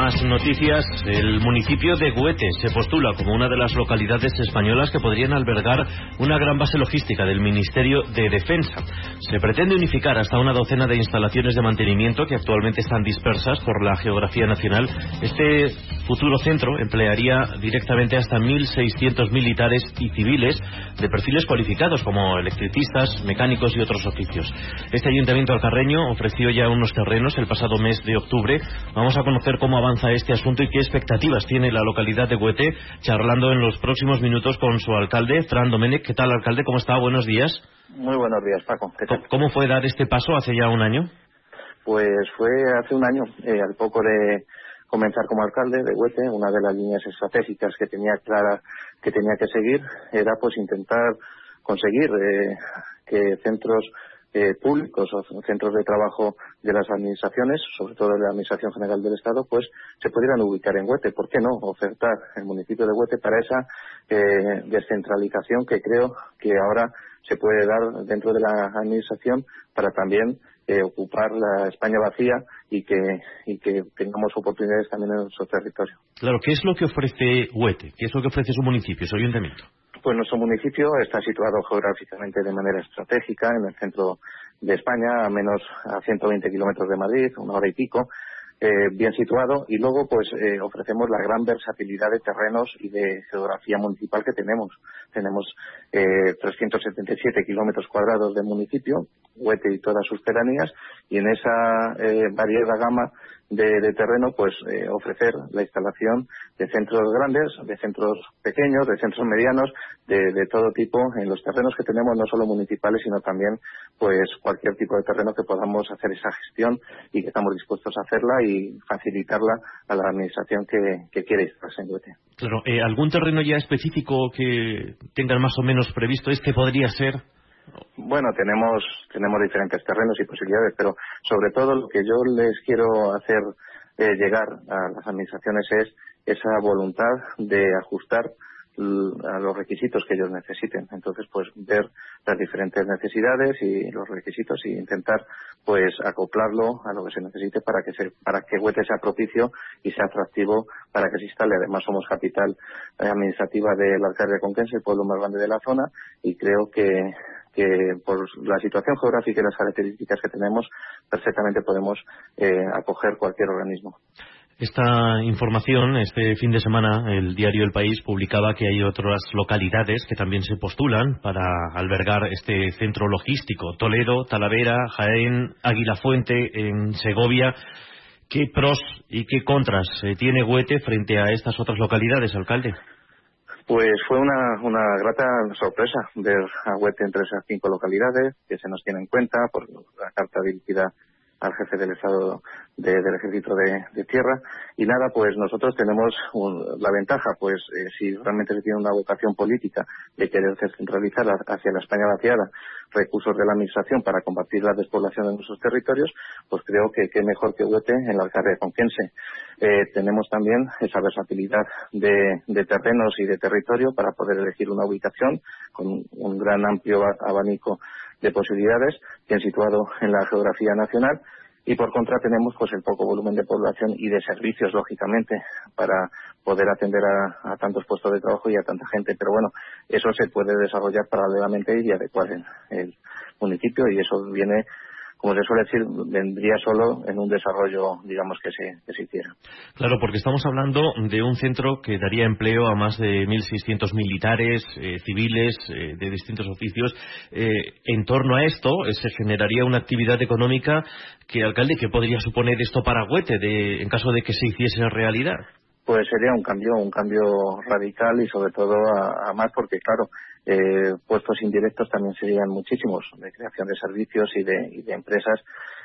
Más noticias. El municipio de Güete se postula como una de las localidades españolas que podrían albergar una gran base logística del Ministerio de Defensa. Se pretende unificar hasta una docena de instalaciones de mantenimiento que actualmente están dispersas por la geografía nacional. Este futuro centro emplearía directamente hasta 1.600 militares y civiles de perfiles cualificados como electricistas, mecánicos y otros oficios. Este ayuntamiento alcarreño ofreció ya unos terrenos el pasado mes de octubre. Vamos a conocer cómo avanza este asunto y qué expectativas tiene la localidad de Güete, charlando en los próximos minutos con su alcalde, Fran Domènech. ¿Qué tal, alcalde? ¿Cómo está? Buenos días. Muy buenos días, Paco. ¿Qué tal? ¿Cómo fue dar este paso hace ya un año? Pues fue hace un año, al poco de comenzar como alcalde de Güete. Una de las líneas estratégicas que tenía clara que tenía que seguir era pues intentar conseguir que centros públicos o centros de trabajo de las administraciones, sobre todo de la Administración General del Estado, pues se pudieran ubicar en Güete. ¿Por qué no ofertar el municipio de Güete para esa descentralización que creo que ahora se puede dar dentro de la administración para también ocupar la España vacía y que tengamos oportunidades también en nuestro territorio? Claro, ¿qué es lo que ofrece Güete? ¿Qué es lo que ofrece su municipio, su ayuntamiento? Pues nuestro municipio está situado geográficamente de manera estratégica en el centro de España, a 120 kilómetros de Madrid, una hora y pico, bien situado, y luego pues ofrecemos la gran versatilidad de terrenos y de geografía municipal que tenemos. Tenemos 377 kilómetros cuadrados de municipio, Güete y todas sus pedanías, y en esa variada gama de terreno, pues ofrecer la instalación de centros grandes, de centros pequeños, de centros medianos, de todo tipo en los terrenos que tenemos, no solo municipales, sino también pues cualquier tipo de terreno que podamos hacer esa gestión y que estamos dispuestos a hacerla y facilitarla a la administración que quiere instalarse en Güete. Claro, ¿algún terreno ya específico que tengan más o menos previsto? ¿Este podría ser? Bueno, tenemos diferentes terrenos y posibilidades, pero sobre todo lo que yo les quiero hacer llegar a las administraciones es esa voluntad de ajustar a los requisitos que ellos necesiten. Entonces, pues ver las diferentes necesidades y los requisitos y intentar pues acoplarlo a lo que se necesite para que Güete sea propicio y sea atractivo para que se instale. Además, somos capital administrativa del Alcarria Conquense, el pueblo más grande de la zona, y creo que por la situación geográfica y las características que tenemos, perfectamente podemos acoger cualquier organismo. Esta información, este fin de semana, el diario El País publicaba que hay otras localidades que también se postulan para albergar este centro logístico. Toledo, Talavera, Jaén, Aguilafuente, en Segovia. ¿Qué pros y qué contras tiene Güete frente a estas otras localidades, alcalde? Pues fue una grata sorpresa ver a Güete entre esas 5 localidades que se nos tiene en cuenta por la carta dirigida al jefe del Estado del Ejército de Tierra. Y nada, pues nosotros tenemos la ventaja, pues si realmente se tiene una vocación política de querer centralizar hacia la España vaciada recursos de la Administración para combatir la despoblación de nuestros territorios, pues creo que qué mejor que Güete en la Alcarria Conquense. Tenemos también esa versatilidad de terrenos y de territorio para poder elegir una ubicación con un gran amplio abanico de posibilidades que han situado en la geografía nacional, y por contra tenemos pues el poco volumen de población y de servicios, lógicamente, para poder atender a tantos puestos de trabajo y a tanta gente. Pero bueno, eso se puede desarrollar paralelamente y adecuar el municipio, y eso viene, como se suele decir, vendría solo en un desarrollo, digamos, que se hiciera. Claro, porque estamos hablando de un centro que daría empleo a más de 1.600 militares, civiles, de distintos oficios. En torno a esto se generaría una actividad económica que, alcalde, ¿qué podría suponer esto para Güete en caso de que se hiciese realidad? Pues sería un cambio radical y sobre todo a más, porque claro, puestos indirectos también serían muchísimos, de creación de servicios y de empresas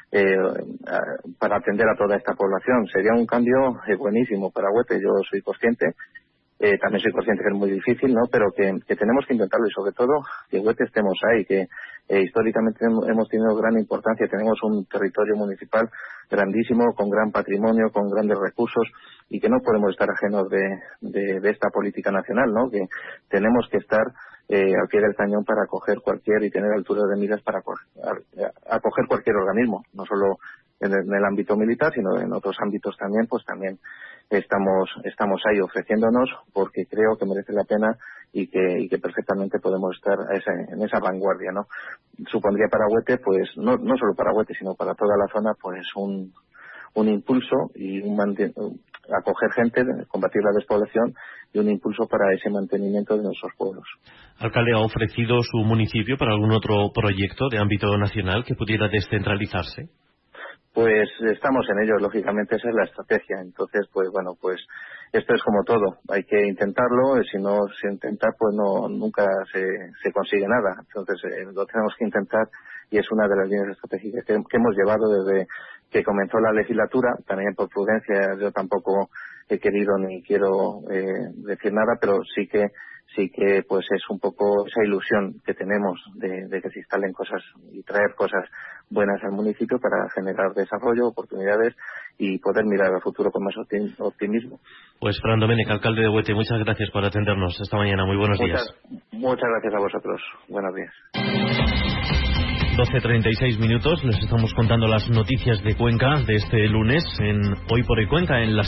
para atender a toda esta población. Sería un cambio buenísimo para Güete. Yo soy consciente, también soy consciente que es muy difícil, ¿no? Pero que tenemos que intentarlo, y sobre todo que Güete estemos ahí, que históricamente hemos tenido gran importancia. Tenemos un territorio municipal grandísimo, con gran patrimonio, con grandes recursos, y que no podemos estar ajenos de esta política nacional, ¿no? Que tenemos que estar al pie del cañón para acoger cualquier y tener altura de miras para acoger cualquier organismo, no solo en el ámbito militar, sino en otros ámbitos también, pues también estamos ahí ofreciéndonos, porque creo que merece la pena y que perfectamente podemos estar en esa vanguardia, ¿no? Supondría para Huete, pues no solo para Huete, sino para toda la zona, pues un impulso y acoger gente, combatir la despoblación y un impulso para ese mantenimiento de nuestros pueblos. ¿Alcalde, ha ofrecido su municipio para algún otro proyecto de ámbito nacional que pudiera descentralizarse? Pues estamos en ello, lógicamente esa es la estrategia. Entonces, pues bueno, pues esto es como todo, hay que intentarlo, si no se intenta, pues nunca se consigue nada. Entonces, lo tenemos que intentar y es una de las líneas estratégicas que hemos llevado desde que comenzó la legislatura. También por prudencia, yo tampoco he querido ni quiero decir nada, pero sí que pues es un poco esa ilusión que tenemos de que se instalen cosas y traer cosas buenas al municipio para generar desarrollo, oportunidades y poder mirar al futuro con más optimismo. Pues Fran Domènech, alcalde de Huete, muchas gracias por atendernos esta mañana. Muy buenos días. Muchas gracias a vosotros. Buenos días. 12:36 minutos, les estamos contando las noticias de Cuenca de este lunes en Hoy por Hoy Cuenca en las